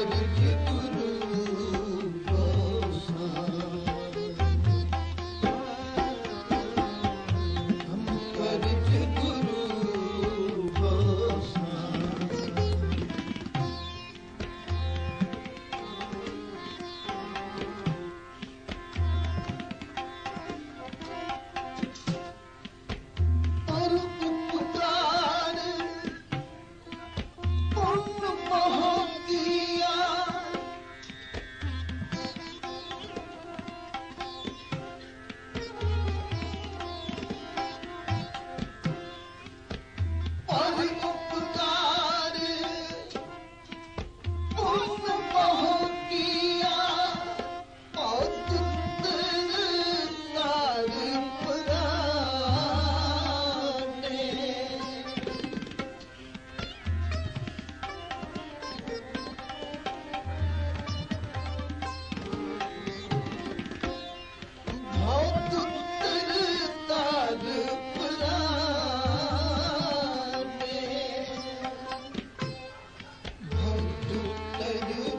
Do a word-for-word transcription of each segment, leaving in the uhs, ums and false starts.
You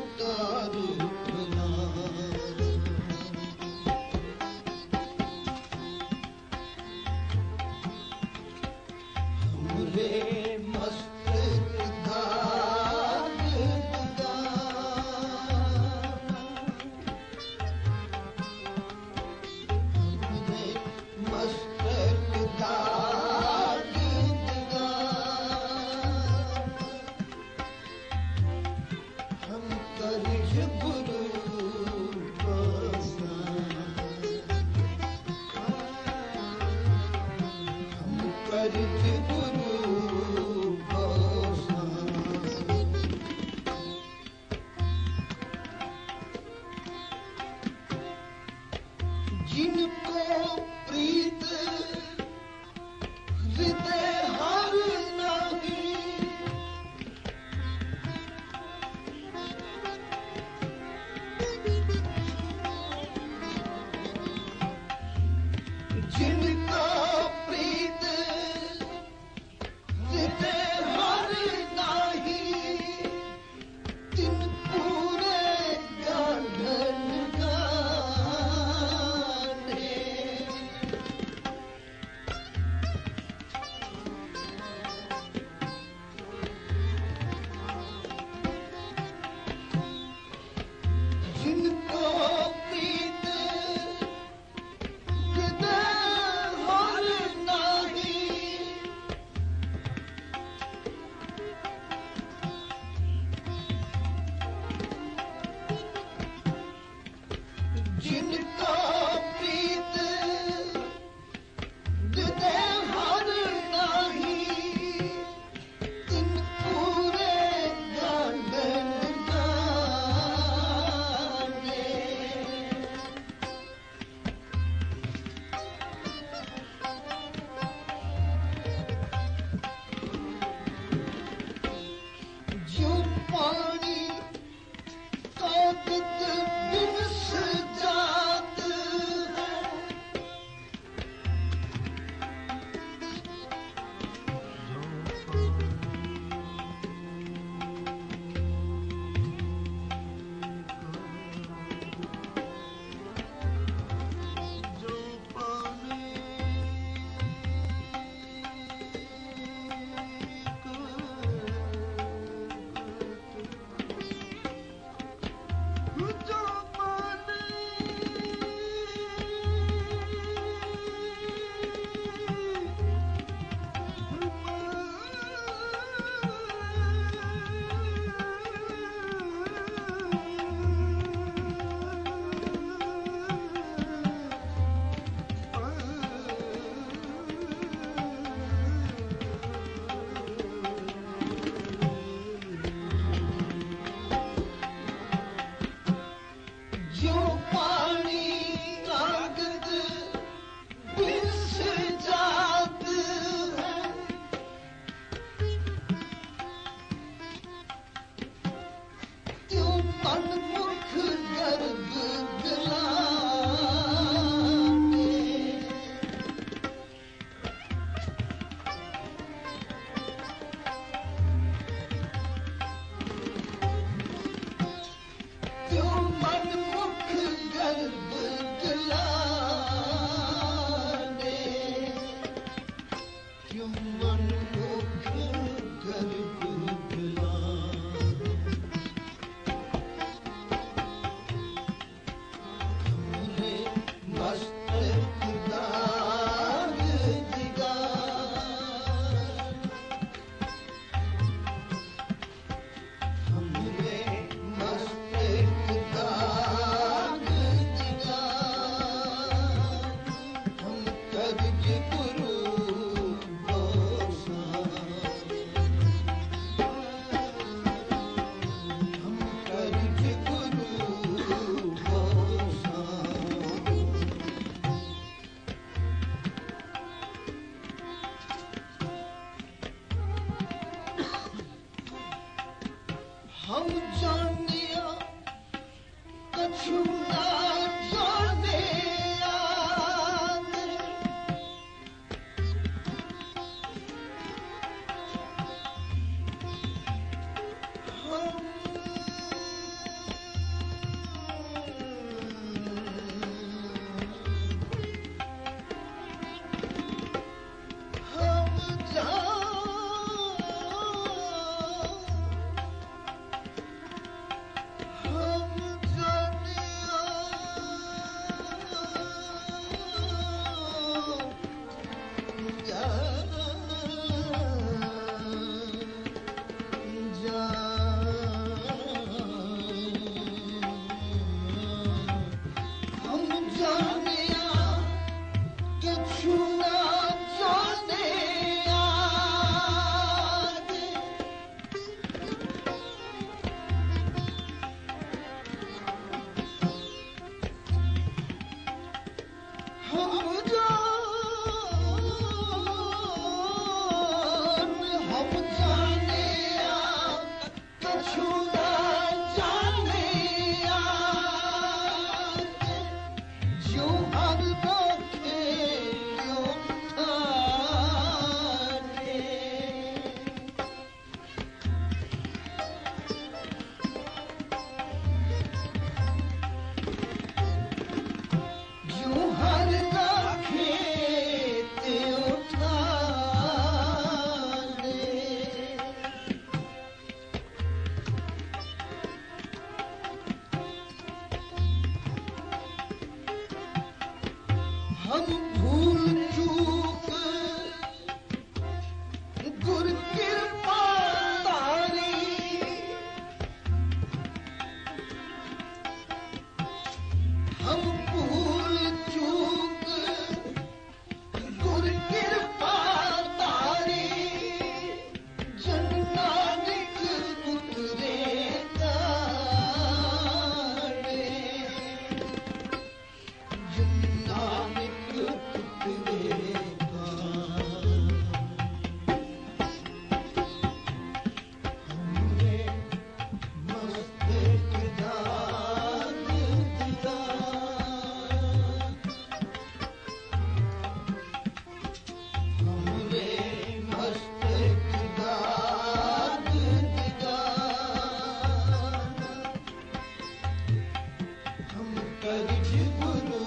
करज गुरु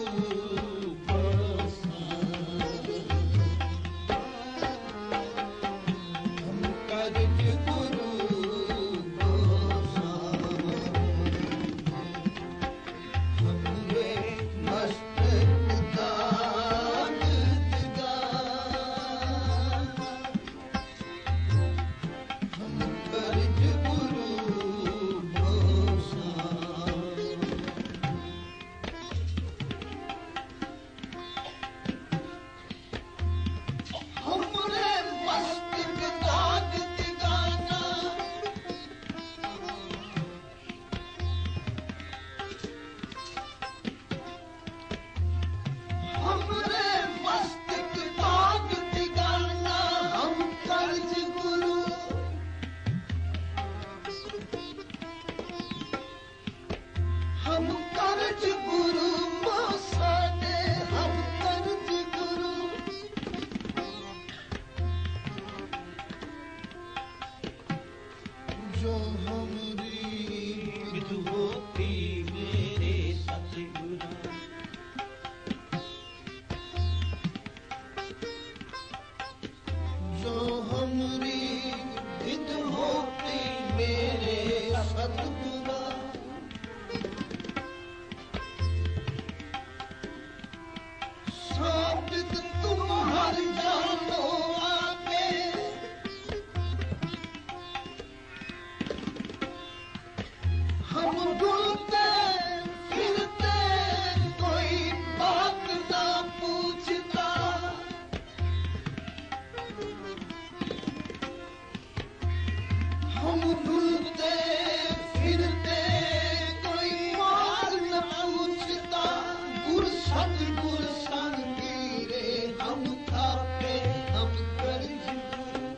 बसा, हम करज गुरु बसा, हमरे मस्तक दान दिगा, हम करज गुरु बसा, हमरे मस्तक दान दिगाना, हमरे मस्तक दान दिगाना, हम करज गुरु, हम करज गुरु बसाने, हम करज गुरु, जो हमरी विध होती मेरे सतगुरु, जो हमरी विध होती मेरे सतगुरु, साबित तुम हर जानो आपे, हम डुलते फिरते कोई बात ना पूछता, हम डुलते फिरते कोई माल न पूछता, गुर सतगुर संग रे हम थापे, हम करज गुरु,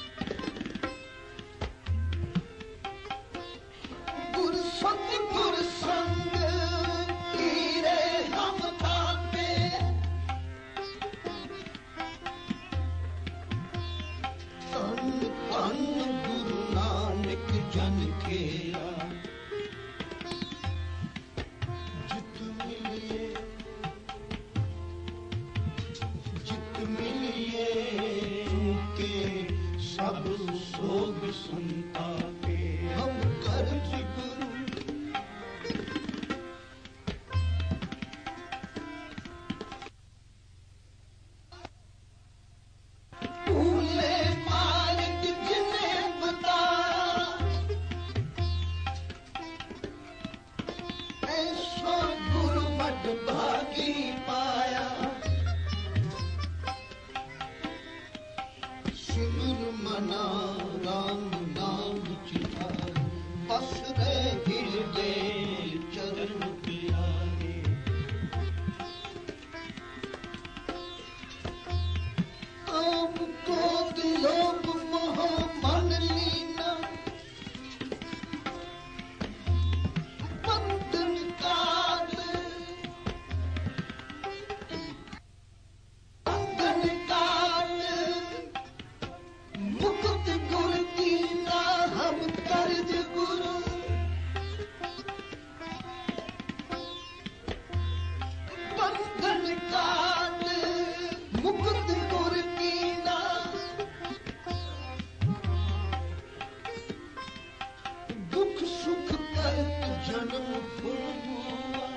गुर सतगुर संग रे हम थापे, तन तन गुरु नानक जन खेरा, जित मिलिए जित मिलिए के सब सोग संतापे, हम करज गुरु, भूले मार्ग जिन्हें बताया, ऐसा गुरु बड़ भागी पाया, सिमर मना राम नाम चिताए, बस रे हृदय चरण प्यारे, काम क्रोध लोभ मोह मन लीना, बंधन काट बंधन काट, मुक्त गुर कीना, हम करज गुरु, बंधन काट मुक्त गुर कीना, दुख सुख करत जन्म फुलमुआ,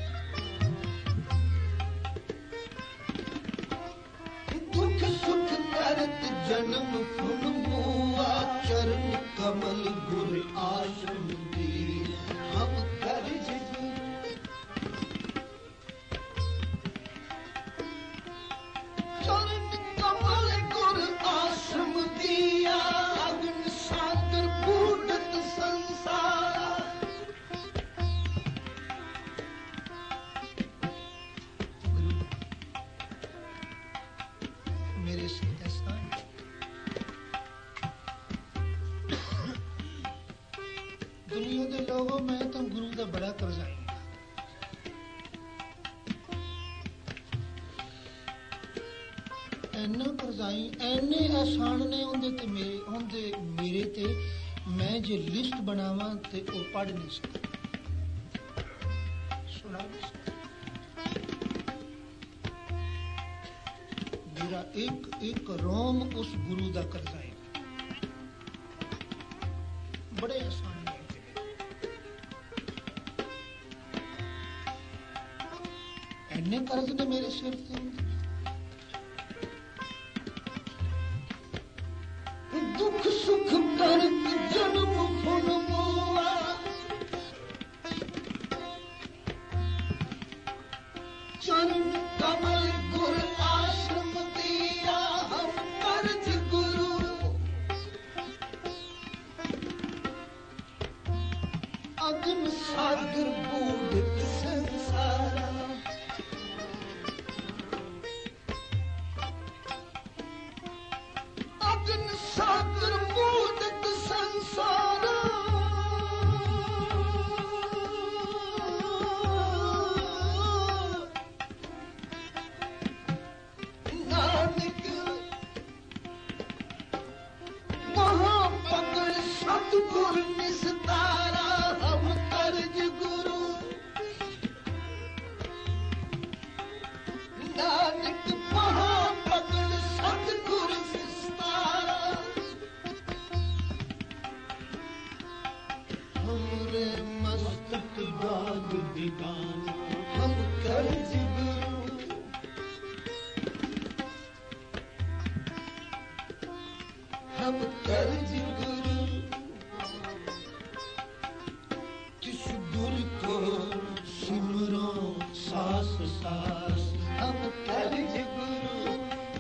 दुख सुख करत जन्म फुलमुआ, चरण कमल गुर आश्रम दी, हम करज गुरु, चरण कमल गुर आश्रम दिया, अग्न सागर बूढ़त संसार, मेरे से ऐसा दुनिया के लोगों मैं तो गुरु का बड़ा करजाई, ऐना करजाई ऐने आसान ने उनदे ते मेरे उनदे मेरे ते मैं जे लिस्ट बनावा ते वो पढ़ नहीं सकता, सुना नहीं सकता। मेरा एक एक रोम उस गुरु दा करजा है। बड़े आसान है एने कर्ज ने मेरे सिर से। दुख सुख कर जन्म फुल मोआ चरण कमल गुर आश्रम दिया हम कर्ज गुरु। अगन सागर बूढ़ संसारा अगन सागर बूढ़ संसारा नानक महापगड़ सतगुर निस्तारा हम कर्ज गुरु। नानक महापगड़ सतगुर निस्तारा हमरे मस्तक बाग दीवाना हम कर्ज गुरु। हम कर्ज गुरु किस गुर को सिमरो सास सास। हम कर्ज गुरु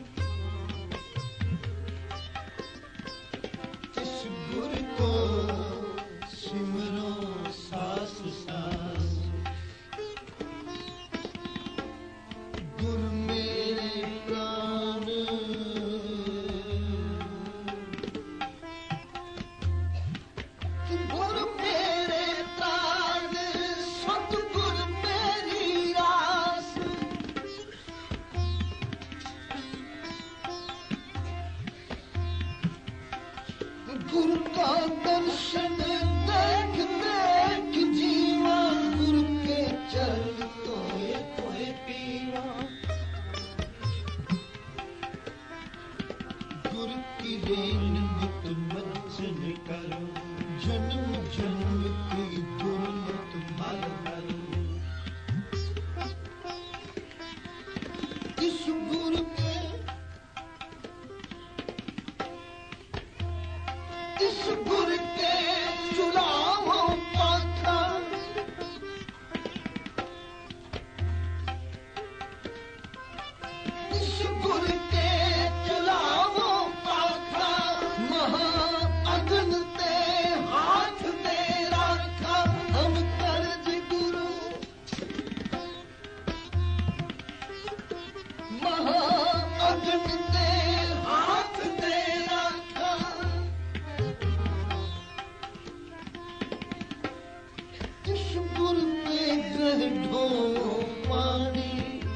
किस गुर को सिमरो सास सास। गुर मेरे प्राण गुर मेरे प्राण सतगुर मेरी रास। गुरु का दर्शन देख देख जीवा गुरु के चरण तोए तोए पीवा। गुरु की रेन नित मंचन करो जन्म जन्म की दुर्मत मल करो। इस गुरु के इस गुरु के चुरावो पाथा इस गुरु के चुरावो पाथा महा अगन ते हाथ दे रखा हम कर्ज गुरु। महा अगन ते हाथ दे रखा इस गुरु के ग्रह ढो पानी।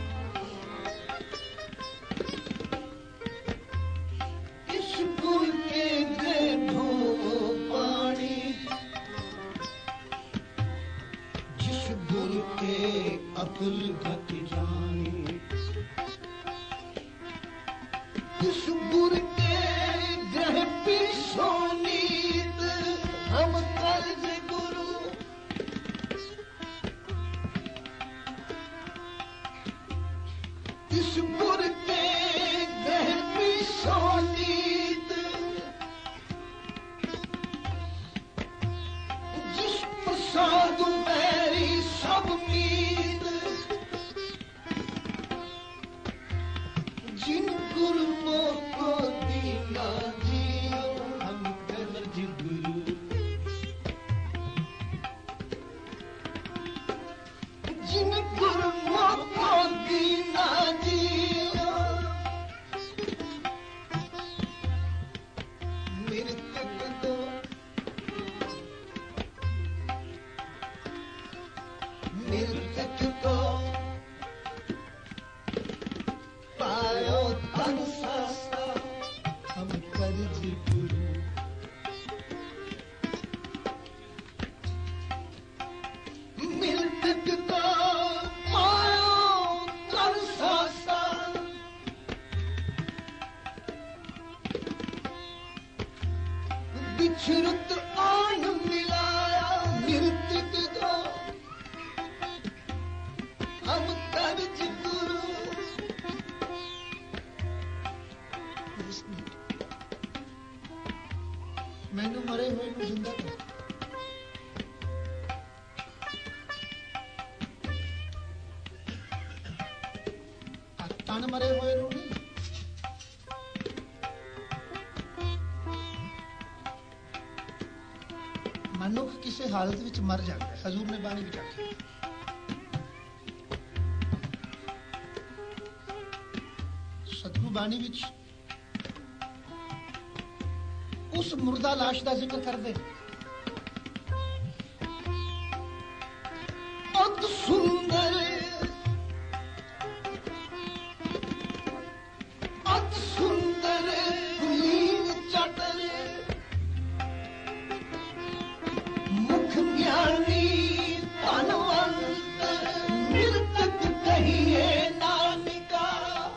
इस गुरु के ग्रह ढो पानी जिस गुरु के अकल घट जानी। इस गुरु के ग्रह पीछो नीत हम कर्ज गुरु। इस गुरु के ग्रह पीछो नीत जिस प्रसाद मेरी सब मीत। जिन गुरु को दीना जियो हम कर्ज गुरु। जिन गुरु को दीना जियो मृतक दो मृतक को पायो तन सस्ता हम कर्ज गुरु। मृतक को पायो तन सस्ता ਹਮ ਕਰਜ ਗੁਰੂ ਮੈਨੂੰ ਮਰੇ ਹੋਏ ਨੂੰ ਜ਼ਿੰਦਾ ਕਰ ਤਨ ਮਰੇ ਹੋਏ ਨੂੰ ਨਹੀਂ ਮਨੁੱਖ ਕਿਸੇ ਹਾਲਤ ਵਿੱਚ ਮਰ ਜਾਂਦਾ ਹੈ। ਹਜ਼ੂਰ ਨੇ ਬਾਣੀ ਵਿੱਚ ਆਖਿਆ ਸਤਿਗੁਰੂ ਬਾਣੀ ਵਿੱਚ ਉਸ ਮੁਰਦਾ ਲਾਸ਼ ਦਾ ਜ਼ਿਕਰ ਕਰਦੇ ਅਤ ਸੁੰਦਰ ਅਤ ਸੁੰਦਰ ਗੁਲੀਨ ਚਟਰ ਮੁਖ ਗਿਆਨੀ ਧਨਵੰਤ ਮਿਰਤਕ ਕਹੀਏ ਨਾਨਕਾ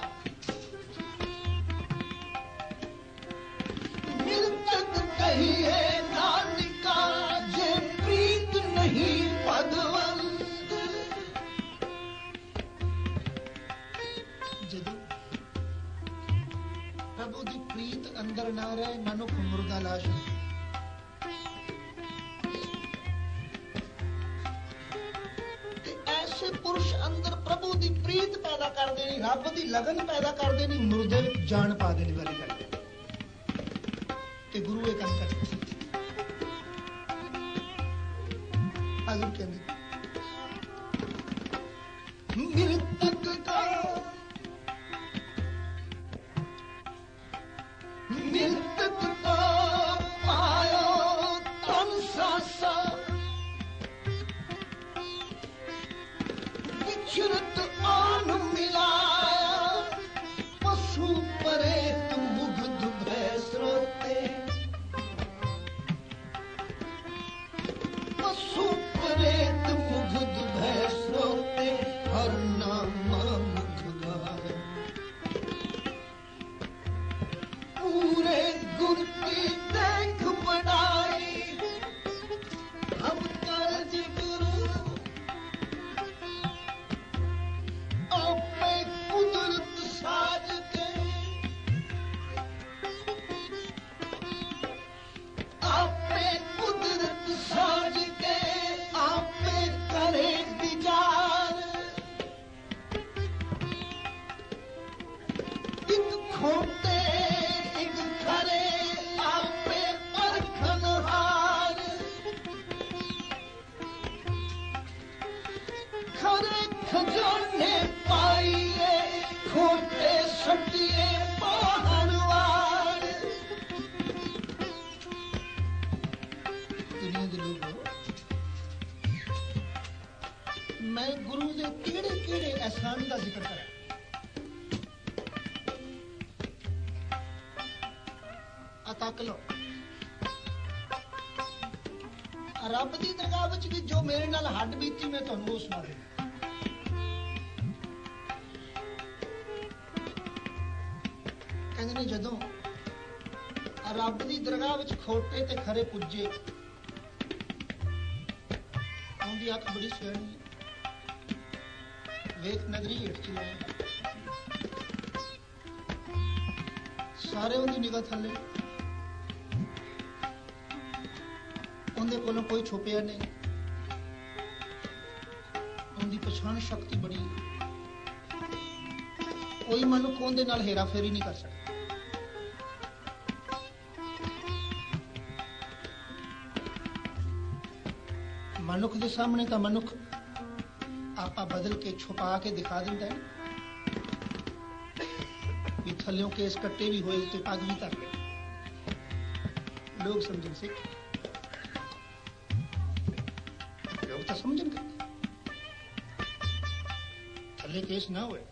ਮਿਰਤਕ ਕਹੀਏ ਨਾਨਕਾ ਜੇ ਪ੍ਰੀਤ ਨਹੀਂ ਭਗਵੰਤ। ਜਦੋਂ ਪ੍ਰਭੂ ਦੀ ਪ੍ਰੀਤ ਅੰਦਰ ਨਾ ਰਹੇ ਮਨੁੱਖ ਮੁਰਦਾ ਲਾਸ਼ ਤੇ ਐਸੇ ਪੁਰਸ਼ ਅੰਦਰ ਪ੍ਰਭੂ ਦੀ ਪ੍ਰੀਤ ਪੈਦਾ ਕਰ ਦੇਣੀ ਰੱਬ ਦੀ ਲਗਨ ਪੈਦਾ ਕਰ ਦੇਣੀ ਮੁਰਦੇ ਵਿੱਚ ਜਾਨ ਪਾ ਦੇਣੀ ਵਾਲੀ ਗੱਲ ਤੇ ਗੁਰੂ ਇਹ ਕੰਮ ਕਰਦਾ ਹਾਜ਼ਰ ਕਹਿੰਦੇ ਮਿਰਤਕ ਦਾ ਮਿਰਤਕ ਦਾ ਪਾਇਓ ਤਨ ਸਾਸਾ ਵਿਚਰਤ ਆਨ ਮਿਲਾਇਆ ਪਸ਼ੂ ਪਰੇ ਤੁ ਮੁਗਧ ਭੈ ਸਰੋਤੇ ਪਸ਼ੂ ਪਰੇ ਤੁ ਮੁਗਧ ਭੈ ਸਰੋਤੇ ਹਰ ਨਾਮ ਮੁਖ ਗਾਏ ਪੂਰੇ ਗੁਰ ਕੀ ਦੇਖ ਬੜਾਈ ਹਮ ਕਰਜ ਗੁਰੂ ਆਪੇ ਕੁਦਰਤ ਸਾਜ ਕੇ ਆਪੇ ਕੁਦਰਤ ਸਾਜ ਕੇ ਆਪੇ ਕਰੇ ਵਿਚਾਰ ਇੱਕ ਖੋਟੇ ਇੱਕ ਖਰੇ ਆਪੇ ਪਰਖਣ ਹਾਰ ਖਰੇ ਖਜ਼ਾਨੇ ਪਾਈਏ ਖੋਟੇ ਸੱਟੀਏ ਬਾਹਰ ਵਾਰ। ਦੁਨੀਆ ਦੇ ਲੋਗੋ ਮੈਂ ਗੁਰੂ ਦੇ ਕਿਹੜੇ ਕਿਹੜੇ ਅਹਿਸਾਨ ਦਾ ਜ਼ਿਕਰ ਕਰਾਂ ਆ ਤੱਕ ਲਓ ਰੱਬ ਦੀ ਦਰਗਾਹ ਵਿੱਚ ਵੀ ਜੋ ਮੇਰੇ ਨਾਲ ਹੱਡ ਬੀਤੀ ਮੈਂ ਤੁਹਾਨੂੰ ਉਹ ਸੁਣਾ ਦਿੰਦਾ। ਕਹਿੰਦੇ ਨੇ ਜਦੋਂ ਰੱਬ ਦੀ ਦਰਗਾਹ ਵਿੱਚ ਖੋਟੇ ਤੇ ਖਰੇ ਪੁੱਜੇ ਆਉਂਦੀ ਅੱਖ ਬੜੀ ਸਿਆਣੀ ਵੇਖ ਨਗਰੀ ਹੇਠ ਚਲਾਇਆ ਸਾਰੇ ਉਹਦੀ ਨਿਗਾਹ ਥੱਲੇ ਉਹਦੇ ਕੋਲੋਂ ਕੋਈ ਛੁਪਿਆ ਨਹੀਂ ਉਹਦੀ ਪਛਾਣ ਸ਼ਕਤੀ ਬੜੀ ਕੋਈ ਮਨੁੱਖ ਉਹਦੇ ਨਾਲ ਹੇਰਾ ਫੇਰੀ ਨਹੀਂ ਕਰ ਸਕਦਾ। ਮਨੁੱਖ ਦੇ ਸਾਹਮਣੇ ਤਾਂ ਮਨੁੱਖ ਆਪਾ ਬਦਲ ਕੇ ਛੁਪਾ ਕੇ ਦਿਖਾ ਦਿੰਦਾ ਹੈ ਵੀ ਥੱਲਿਓਂ ਕੇਸ ਕੱਟੇ ਵੀ ਹੋਏ ਤੇ ਪੱਗ ਵੀ ਧਰ ਲੈ ਲੋਕ ਸਮਝਣ ਸਿੱਖ ਲੋਕ ਤਾਂ ਸਮਝਣਗੇ ਥੱਲੇ ਕੇਸ ਨਾ ਹੋਏ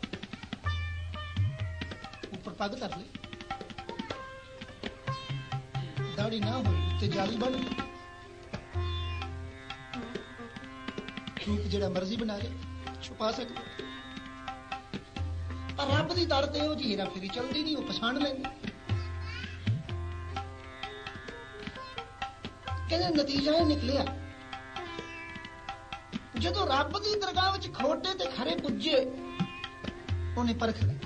ਉੱਪਰ ਪੱਗ ਧਰ ਲੈ ਦਾੜੀ ਨਾ ਹੋਈ ਤੇ ਜਾਲੀ ਬਣ ਗਈ ਰੂਪ ਜਿਹੜਾ ਮਰਜ਼ੀ ਬਣਾ ਲੈ ਛੁਪਾ ਸਕਦਾ ਪਰ ਰੱਬ ਦੀ ਦਰ ਤੇ ਉਹ ਜੀ ਹੇਰਾ ਫੇਰੀ ਚੱਲਦੀ ਨਹੀਂ ਉਹ ਪਛਾਣ ਲੈਂਦੇ। ਕਹਿੰਦੇ ਨਤੀਜਾ ਇਹ ਨਿਕਲਿਆ ਜਦੋਂ ਰੱਬ ਦੀ ਦਰਗਾਹ ਵਿੱਚ ਖੋਟੇ ਤੇ ਖਰੇ ਪੁੱਜੇ, ਉਹਨੇ ਪਰਖ ਲਿਆ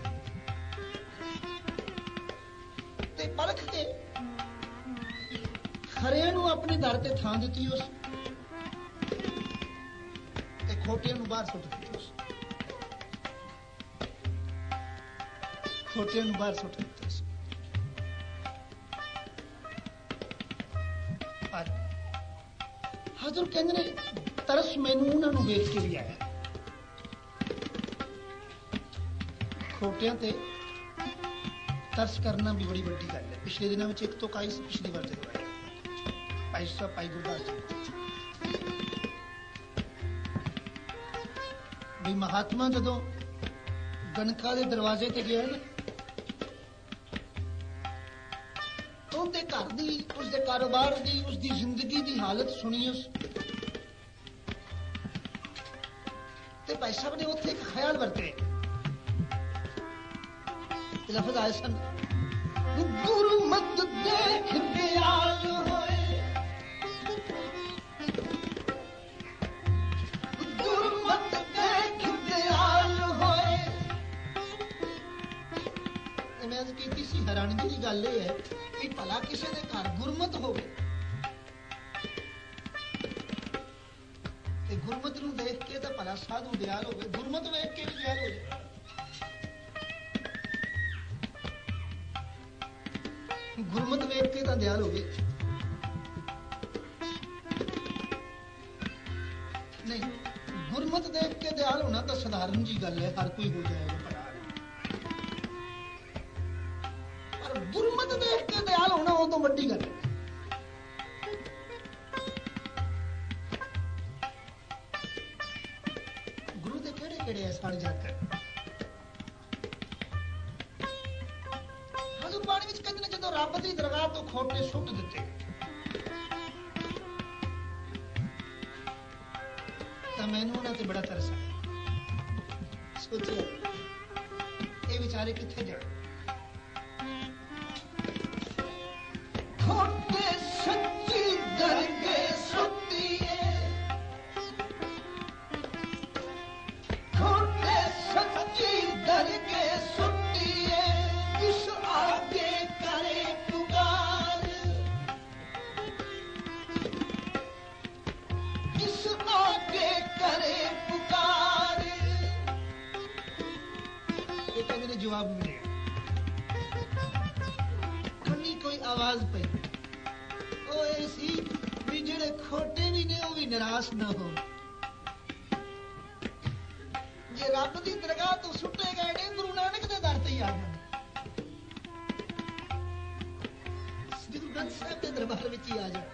ਤੇ ਪਰਖ ਕੇ ਖਰਿਆਂ ਨੂੰ ਆਪਣੇ ਦਰ ਤੇ ਥਾਂ ਦਿੱਤੀ ਉਸ, ਤੇ ਖੋਟਿਆਂ ਨੂੰ ਬਾਹਰ ਸੁੱਟ ਦਿੱਤੀ ਉਸ। ਖੋਟਿਆਂ ਨੂੰ ਬਾਹਰ ਸੁੱਟ ਦਿੱਤਾ ਸੀ। ਹਜ਼ੂਰ ਕਹਿੰਦੇ ਨੇ ਤਰਸ ਮੈਨੂੰ ਉਹਨਾਂ ਨੂੰ ਵੇਖ ਕੇ ਵੀ ਆਇਆ। ਖੋਟਿਆਂ ਤੇ ਤਰਸ ਕਰਨਾ ਵੀ ਬੜੀ ਵੱਡੀ ਗੱਲ ਹੈ। ਪਿਛਲੇ ਦਿਨਾਂ ਵਿੱਚ ਇੱਕ ਤੋਂ ਕਾਈ ਸੀ, ਪਿਛਲੀ ਵਾਰ ਜਦੋਂ ਆਇਆ ਭਾਈ ਸਾਹਿਬ, ਭਾਈ ਗੁਰਦਾਸ ਜੀ ਵੀ ਮਹਾਤਮਾ ਜਦੋਂ ਗਣਕਾ ਦੇ ਦਰਵਾਜ਼ੇ ਤੇ ਗਿਆ ਨਾ, ਉਹਦੇ ਘਰ ਦੀ, ਉਸਦੇ ਕਾਰੋਬਾਰ ਦੀ, ਉਸਦੀ ਜ਼ਿੰਦਗੀ ਦੀ ਹਾਲਤ ਸੁਣੀ ਉਸ, ਤੇ ਭਾਈ ਸਾਹਿਬ ਨੇ ਉੱਥੇ ਇੱਕ ਖਿਆਲ ਵਰਤੇ, ਲਫ਼ਜ਼ ਆਏ ਸਨ, ਗੁਰਮਤ ਦੇਖ ਦਿਆਲ ਹੋਏ, ਗੁਰਮਤ ਦੇਖ ਦਿਆਲ ਹੋਏ। ਮੈਂ ਅੱਜ ਕੀਤੀ ਸੀ, ਹੈਰਾਨਗੀ ਦੀ ਗੱਲ ਇਹ ਹੈ ਕਿ ਭਲਾ ਕਿਸੇ ਦੇ ਘਰ ਗੁਰਮਤ ਹੋਵੇ ਤੇ ਗੁਰਮਤ ਨੂੰ ਦੇਖ ਕੇ ਤਾਂ ਭਲਾ ਸਾਧੂ ਦਿਆਲ ਹੋਵੇ, ਗੁਰਮਤ ਵੇਖ ਕੇ ਵੀ ਦਿਆਲ ਹੋ ਜਾਏ। ਗੁਰਮਤ ਵੇਖ ਕੇ ਤਾਂ ਦਿਆਲ ਹੋਵੇ, ਨਹੀਂ ਗੁਰਮਤ ਦੇਖ ਕੇ ਦਿਆਲ ਹੋਣਾ ਤਾਂ ਸਧਾਰਨ ਜੀ ਗੱਲ ਹੈ, ਹਰ ਕੋਈ ਹੋ ਜਾਏਗਾ ਭਰਾ, ਪਰ ਗੁਰਮਤ ਦੇਖ ਕੇ ਦਿਆਲ ਹੋਣਾ ਉਹ ਤੋਂ ਵੱਡੀ ਗੱਲ ਹੈ। ਗੁਰੂ ਦੇ ਕਿਹੜੇ ਕਿਹੜੇ ਅਸਾਨ ਜਾਕਰ ਬਾਣੀ ਵਿੱਚ ਕਹਿੰਦੇ ਨੇ ਜਦੋਂ ਰੱਬ ਦੀ ਦਰਗਾਹ ਤੋਂ ਖੋਟੇ ਸੁੱਟ ਦਿੱਤੇ ਤਾਂ ਮੈਨੂੰ ਉਹਨਾਂ ਤੇ ਬੜਾ ਤਰਸ ਆਇਆ। ਸੋਚਿਆ ਇਹ ਵਿਚਾਰੇ ਕਿੱਥੇ ਜਾਣ, ਖੋਟੇ ਸੱਚੀ ਦਰਗੇ ਸੁੱਟੀਏ, ਖੋਟੇ ਸੱਚੀ ਦਰਗੇ ਸੁੱਟੀਏ, ਕਿਸ ਆਗੇ ਕਰੇ ਪੁਕਾਰ, ਕਿਸ ਆਗੇ ਕਰੇ ਪੁਕਾਰ। ਇਹ ਕਹਿੰਦੇ ਨੇ ਜਵਾਬ ਮਿਲਿਆ, ਕੰਨੀ ਕੋਈ ਆਵਾਜ਼ ਪਈ, ਉਹ ਇਹ ਸੀ ਵੀ ਜਿਹੜੇ ਖੋਟੇ ਵੀ ਨੇ ਉਹ ਵੀ ਨਿਰਾਸ਼ ਨਾ ਹੋ, ਜੇ ਰੱਬ ਦੀ ਦਰਗਾਹ ਤੋਂ ਸੁੱਟੇ ਗਏ ਨੇ ਗੁਰੂ ਨਾਨਕ ਦੇ ਦਰ ਤੇ ਹੀ ਆ ਜਾਣ, ਸਾਹਿਬ ਦੇ ਦਰਬਾਰ ਵਿੱਚ ਹੀ ਆ ਜਾ।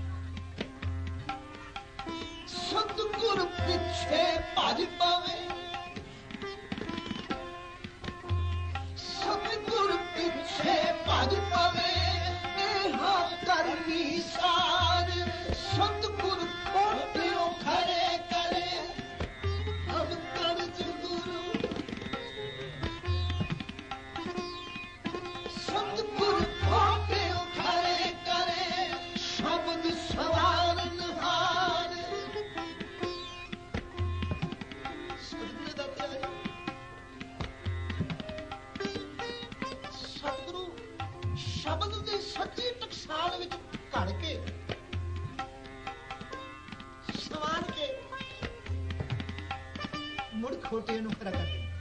ਸਤਿਗੁਰ ਪਿੱਛੇ ਭਜ ਪਵੇ, ਸਤਿਗੁਰ ਪਿੱਛੇ ਭਜ ਪਵੇ, ਇਹਾ ਕਰਨੀ ਸਾਰ, ਸਤਿਗੁਰ ਖੋਟਿਓ ਖੜੇ ਕਰੇ, ਅਬ ਕਰਜ ਗੁਰੂ, ਸਤਿਗੁਰ ਖੋਟਿਓ ਖੜੇ ਕਰੇ, ਸ਼ਬਦ ਸਵਾਰਨ ਹਾਰ। ਸਤਿਗੁਰੂ ਦਾ ਪਿਆਰ, ਸਤਿਗੁਰੂ ਸ਼ਬਦ ਦੀ ਸੱਚੀ ਟਕਸਾਲ ਵਿੱਚ ਘੜ ਕੇ ਸਵਾਰ ਕੇ ਮੁੜ ਖੋਟੇ ਨੂੰ ਖੜਾ ਕਰ ਦੇ।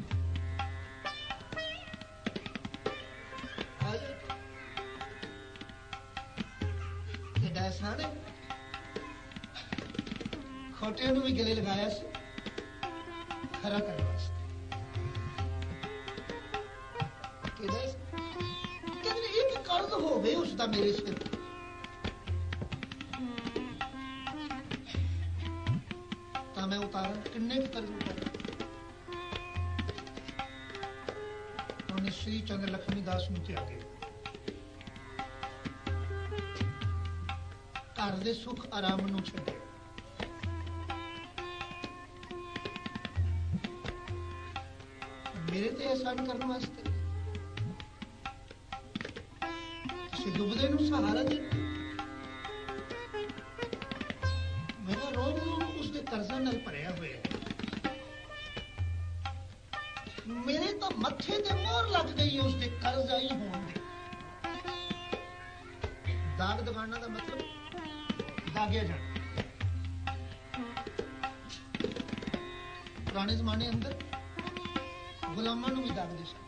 ਨੇ ਖੋਟਿਆਂ ਨੂੰ ਵੀ ਗਲੇ ਲਗਾਇਆ ਸੀ ਖਰਾ ਕਰਨ ਵਾਸਤੇ। ਕਹਿੰਦੇ ਇੱਕ ਕਰਜ਼ ਹੋਵੇ ਉਸਦਾ ਮੇਰੇ ਸਿਰ, ਤਾਂ ਮੈਂ ਉਤਾਰਾਂ, ਕਿੰਨੇ ਕੁ ਕਰਜ਼ ਉਤਾਰਾਂ। ਉਹਨੇ ਸ੍ਰੀ ਚੰਦਰ ਲਖਮੀ ਦਾਸ ਨੂੰ ਤੇ ਆ ਗਏ, ਘਰ ਦੇ ਸੁੱਖ ਆਰਾਮ ਨੂੰ ਛੱਡੇ, ਮੇਰੇ ਤੇ ਅਹਿਸਾਨ ਕਰਨ ਵਾਸਤੇ, ਕਿਸੇ ਡੁੱਬਦੇ ਨੂੰ ਸਹਾਰਾ ਦੇ, ਮੇਰਾ ਰੋਜ਼ ਨੂੰ ਉਸਦੇ ਕਰਜ਼ਾਂ ਨਾਲ ਭਰਿਆ ਹੋਇਆ। ਮੇਰੇ ਤਾਂ ਮੱਥੇ ਤੇ ਮੋਹਰ ਲੱਗ ਗਈ ਉਸ ਦੇ ਕਰਜ਼ਾਈ ਹੋਣ ਦੀ। ਦਾਗ ਦੁਕਾਨਾਂ ਦਾ ਮਤਲਬ ਦਾਗਿਆ ਜਾਣਾ। ਪੁਰਾਣੇ ਜ਼ਮਾਨੇ ਅੰਦਰ ਗੁਲਾਮਾਂ ਨੂੰ ਵੀ ਦਾਗਦੇ ਸਨ।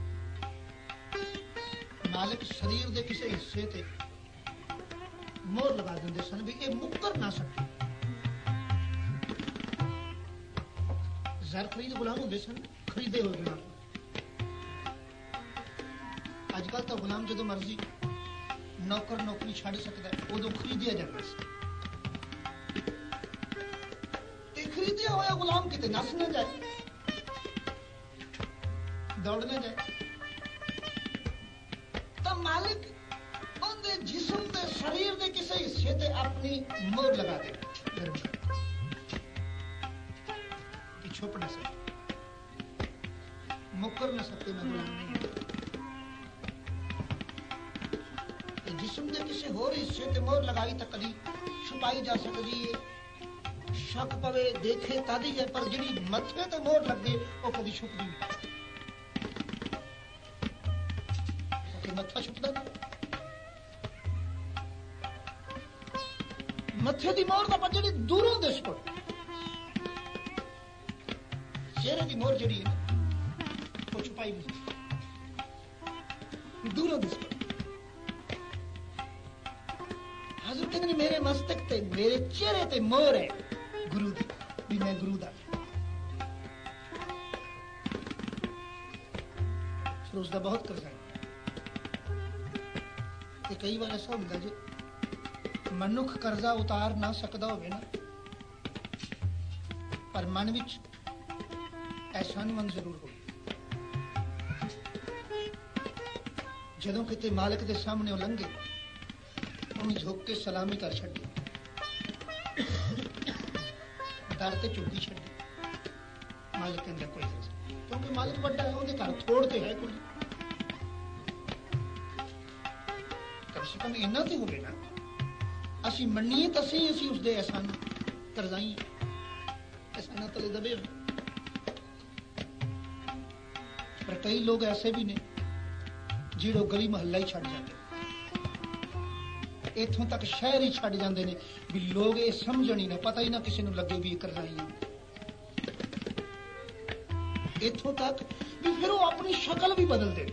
ਮਾਲਕ ਸਰੀਰ ਦੇ ਕਿਸੇ ਹਿੱਸੇ ਤੇ ਮੋਹਰ ਲਗਾ ਦਿੰਦੇ ਸਨ ਵੀ ਇਹ ਮੁੱਕਰ ਨਾ ਸਕੇ। ਜ਼ਰ ਖਰੀਦ ਗੁਲਾਮ ਹੁੰਦੇ ਸਨ, ਖਰੀਦੇ ਹੋਏ ਗੁਲਾਮ। ਅੱਜ ਕੱਲ ਤਾਂ ਗੁਲਾਮ ਜਦੋਂ ਮਰਜ਼ੀ ਨੌਕਰ ਨੌਕਰੀ ਛੱਡ ਸਕਦਾ, ਉਦੋਂ ਖਰੀਦਿਆ ਜਾਂਦਾ ਸੀ। ਤੇ ਖਰੀਦਿਆ ਹੋਇਆ ਗੁਲਾਮ ਕਿਤੇ ਨਸ ਨਾ ਜਾਏ, ਦੌੜ ਨਾ ਜਾਏ, ਤਾਂ ਮਾਲਿਕ ਉਹਦੇ ਜਿਸਮ ਦੇ ਸਰੀਰ ਦੇ ਕਿਸੇ ਹਿੱਸੇ ਤੇ ਆਪਣੀ ਮੋਹਰ ਲਗਾ ਦੇ ਕਿ ਛੁਪ ਨਾ ਸਕੇ, ਮੁੱਕਰ ਨਾ ਸਕੇ। ਮੈਂ ਗੁਲਾਮ ਨਹੀਂ ਹਾਂ। जिस्म के किसी होर हिस्से ते मोहर लगाई तो कदी छुपाई जा सकती है, शक पवे देखे तादी है, पर जिहड़ी मथे ते मोहर लगे वो कदी छुपदी नहीं। मत्था छुपदा नहीं, मथे दी मोहर दा पर जिहड़ी दूरों दिस पए, चेहरे दी मोहर जिहड़ी है वो छुपाई नहीं, दूरों दिस पए। हज़रत ने मेरे मस्तक ते मेरे चेहरे ते मोहर है गुरु दी भी मैं गुरु दा। फिर उसका बहुत करजा है। कई बार ऐसा होता जी मनुख करजा उतार ना सकता होवे ना, पर मन विच एहसानमंद जरूर हो। जदों किते मालिक दे सामने लंघे झुक के सलामी कर छड़ी, दर ते चुकी छड़ी। मालिक के अंदर कोई नहीं, क्योंकि मालिक बड़ा है, उहदे घर थोड़ ते है कोई। कम से कम इन्ना ते होवे ना, असी मन्नीए तो सही असी उसदे एहसान करजाई एहसाना तले दबे। पर कई लोग ऐसे भी ने जिहड़े गली महल्ला ही छड़ जाते, इथों तक शहर ही छड़ जाते हैं भी लोग ये समझण ही ना, पता ही ना किसी को लगे भी करजाई है। इथों तक भी फिर वो अपनी शक्ल भी बदल दे।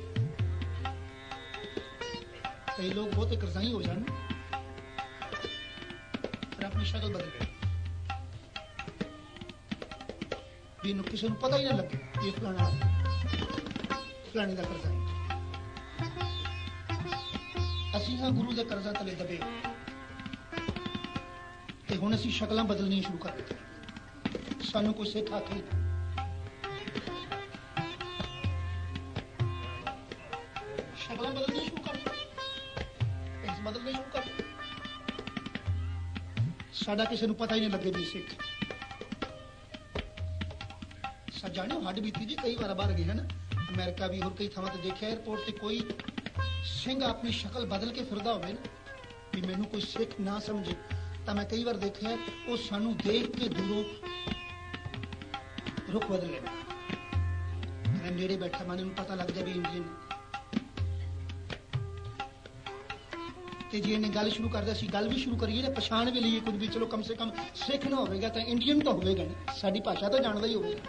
कई लोग बहुत करजाई हो जाए फिर अपनी शक्ल बदल दे भी किसी को पता ही ना लगे ये फलाना फलाने का करजाई। ਅਸੀਂ ਹਾਂ ਗੁਰੂ ਦੇ ਕਰਜ਼ਾ ਤਲੇ ਦਬੇ ਤੇ ਹੁਣ ਅਸੀਂ ਸ਼ਕਲਾਂ ਬਦਲਣੀਆਂ ਸ਼ੁਰੂ ਕਰ ਦਿੱਤੀਆਂ। ਸਾਨੂੰ ਕੋਈ ਸਿੱਖ ਆਖੇ ਸ਼ਕਲਾਂ ਬਦਲਣੀਆਂ ਸ਼ੁਰੂ ਕਰ ਦਿੱਤੀਆਂ, ਇਸ ਬਦਲਣੇ ਸ਼ੁਰੂ ਕਰ ਦਿੱਤੇ। ਸਾਡਾ ਕਿਸੇ ਨੂੰ ਪਤਾ ਹੀ ਨਹੀਂ ਲੱਗੇ ਵੀ ਸਿੱਖ। ਜਾਣਿਓ ਹੱਡ ਬੀਤੀ ਜੀ, ਕਈ ਵਾਰ ਬਾਹਰ ਗਏ ਹਨ ਅਮਰੀਕਾ ਵੀ, ਹੋਰ ਕਈ ਥਾਵਾਂ ਤੇ ਦੇਖਿਆ 에어ਪੋਰਟ ਤੇ ਕੋਈ ਸਿੰਘ अपनी शक्ल बदल के फिरदा होवे ना भी मैनू कोई सिख ना समझे, तो मैं कई बार देखा वो सानू देख के दूरों रुख बदल लेना। मैं नेड़े बैठा मैंने पता लग जाए भी इंडियन ते जे ने गल शुरू करदा सी, गल भी शुरू करिए ना, पछाण भी लईए कुछ भी, चलो कम से कम सिख ना होवेगा तो इंडियन तो होवेगा नहीं, साडी भाषा तो जानदा ही होवेगा।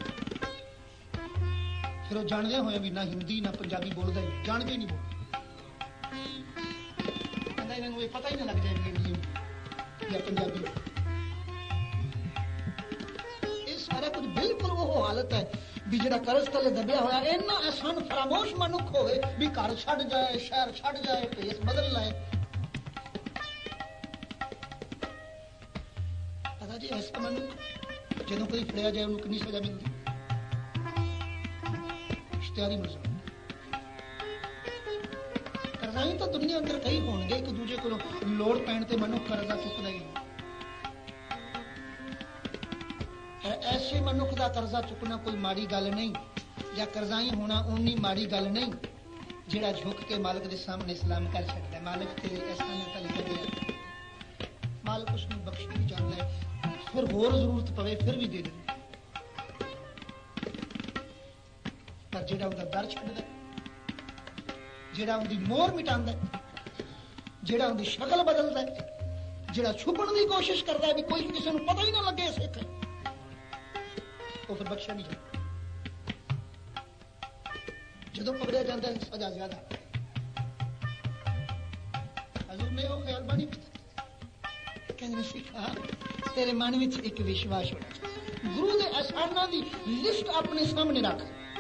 फिर वो जानदे होए भी ना हिंदी ना पंजाबी बोलदा ही जानदे ही नहीं बोलदा, इन्होंने पता ही ना लग जाए इंडियन या पंजाबी। ये सारा कुछ बिल्कुल वो हालत है भी जिहड़ा कर्ज तले दबिया होया। इन्ना एहसान फरामोश मनुख होवे भी घर छड़ जाए, शहर छड़ जाए, भेस बदल लाए। पता जी ऐसा मनुख जदों कोई फड़िया जाए उन्होंने कितनी सजा मिलती, इश्तिहारी मर्ज़ा। करजाई तो दुनिया अंदर कई होणगे, एक दूजे को लोड़ पैण ते मनुख करजा चुकदा ही। ऐसे मनुख का करजा चुकना कोई माड़ी गल नहीं, या करजाई होना उन्नी माड़ी गल नहीं जिहड़ा झुक के मालिक के सामने सलाम कर सकता है। मालिक तेरे एहसान तले दबे, मालिक उसनूं बख्श भी जांदा है, फिर होर जरूरत पवे फिर भी दे दे, पर जेड़ा उनका दर छड्डदा, जेड़ा उनकी मोहर मिटांदा, जेड़ा उनकी शक्ल बदलदा, जेड़ा छुपण की कोशिश करता है भी कोई किसी को पता ही ना लगे सिख, वो फिर बख्शा नहीं जाता। जो पकड़िया जाता है सजा ज्यादा। हजूर ने वो ख्याल बानी कहते सिखा तेरे मन में एक विश्वास होना चाहिए, गुरु के एहसानां की लिस्ट अपने सामने रख,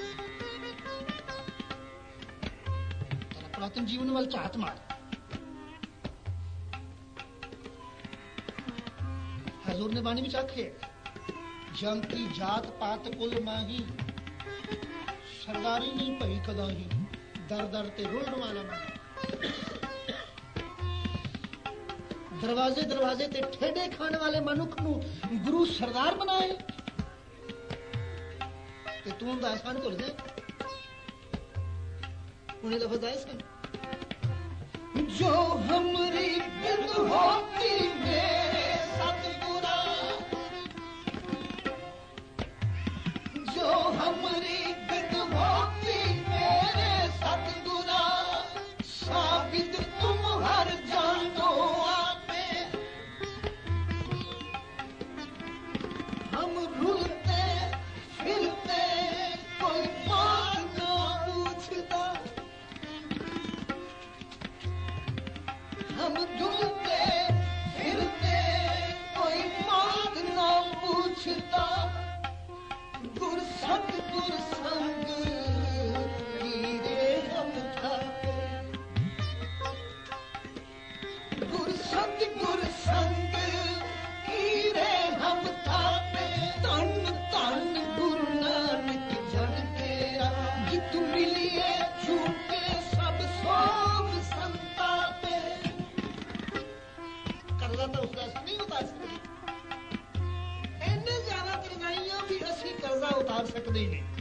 तेरा पुरातन जीवन वाल झात मार। हजूर ने बानी में आखे जंती जात पात कुल माही, सरदारी नहीं भई कदा ही, दर दर ते रुलण वाला नहीं। दरवाजे दरवाजे ते ठेडे खाने वाले मनुख नू गुरु सरदार बनाए ते तू उनका एहसान भुल जाए। उन्हें लफज आए सन जो हमरी बिद होती मेरे सतगुरा, जो हमरी बिद होती मेरे सतगुरा, साबित तुम हर जानो आपे। हम रुलते फिरते कोई बात ना पूछता, हम रुलते फिरते कोई बात ना पूछता। गुर सत गुर संग हीरे हम थापे, गुर सत गुर संग हीरे हम थापे। धन धन गुरु नानक जन तेरा, जित मिलिए छूटे सब सोम संतापे। करजा तो उसका नहीं उतार सकते, इन्ने ज्यादा करजाइयां भी असी करजा उतार सकते ही नहीं।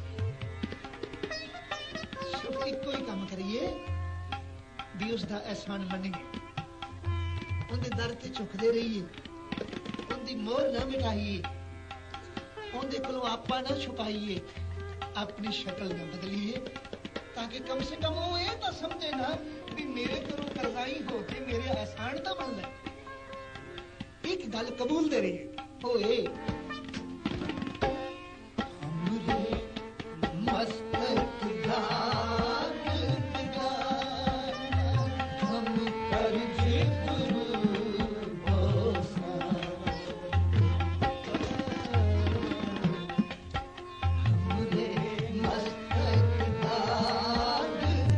सिर्फ इको ही काम करिए भी उसका एहसान मनिए, उनके दर ते झुकते रहिए, उनकी मोहर न मिटाइए, उनके कोलों आपा न छुपाइए, अपनी शक्ल न बदलिए, ताकि कम से कम वो ये तो समझे ना भी मेरे कोलों करजाई होके मेरे एहसान तो बन ले। एक गल कबूल दे रही होए हमरे मस्तक दाग निगार, हम करजे गुरु भरोसा। हमरे मस्तक दाग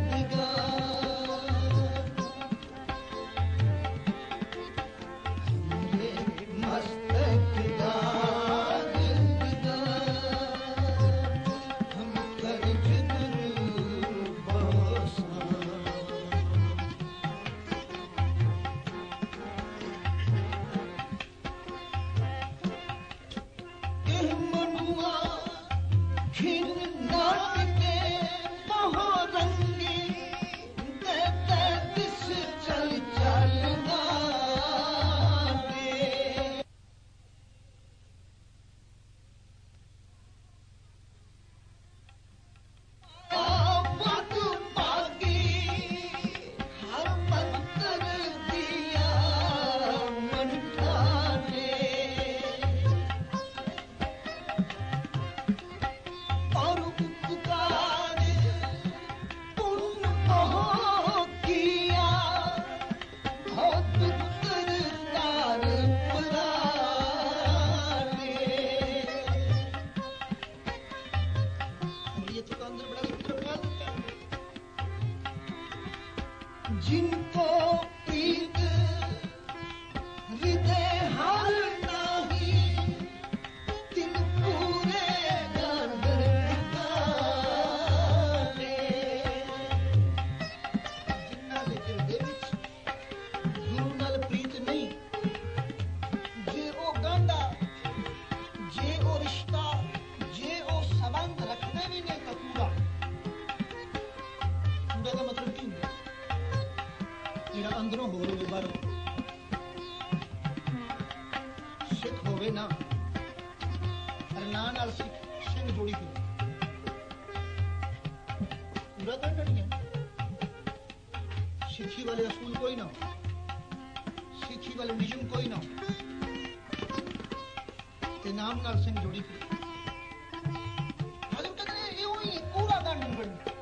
निगार, हमरे मस्तक दाग निगार, हम करजे गुरु भरोसा। एह मनुआ खिन नाटके बहु रंगी, ते ते दिस चल चलना दे। आफत पागी हर मंतर दिया मनता ने, और उपकार पुण्य कहो किया, हो दुतर तार पुराने। ये तो अंदर बड़ा उत्तर बना देता है। जिनको प्रीत हृदय हार नाही, तिन पूरे गांधर गाने। जिन्ना दे हृदय विच गुरु नाल प्रीत नहीं, जे ओ गांधा, जे ओ रिश्ता, जे ओ संबंध रखते भी नहीं तो पूरा पूरा का मतलब की ਹੁੰਦਾ ਜਿਹੜਾ ਅੰਦਰੋਂ ਹੋਰ ਹੋਵੇ ਬਾਹਰੋਂ। ਸਿੱਖ ਹੋਵੇ ਨਾ ਨਾਲ ਸਿੰਘ ਜੋੜੀ ਫਿਰੇ ਪੂਰਾ ਤਾਂ ਨਹੀਂ ਸਿੱਖੀ ਵਾਲੇ ਅਸੂਲ ਕੋਈ ਨਾ ਸਿੱਖੀ ਵਾਲੇ ਨਿਯਮ ਕੋਈ ਨਾ ਤੇ ਨਾਮ ਨਾਲ ਸਿੰਘ ਜੋੜੀ ਫਿਰੇ ਹਾਜ਼ਰ ਕਹਿੰਦੇ ਇਹ ਉਹੀ ਪੂਰਾ ਕਾਨੂੰਨ ਬਣ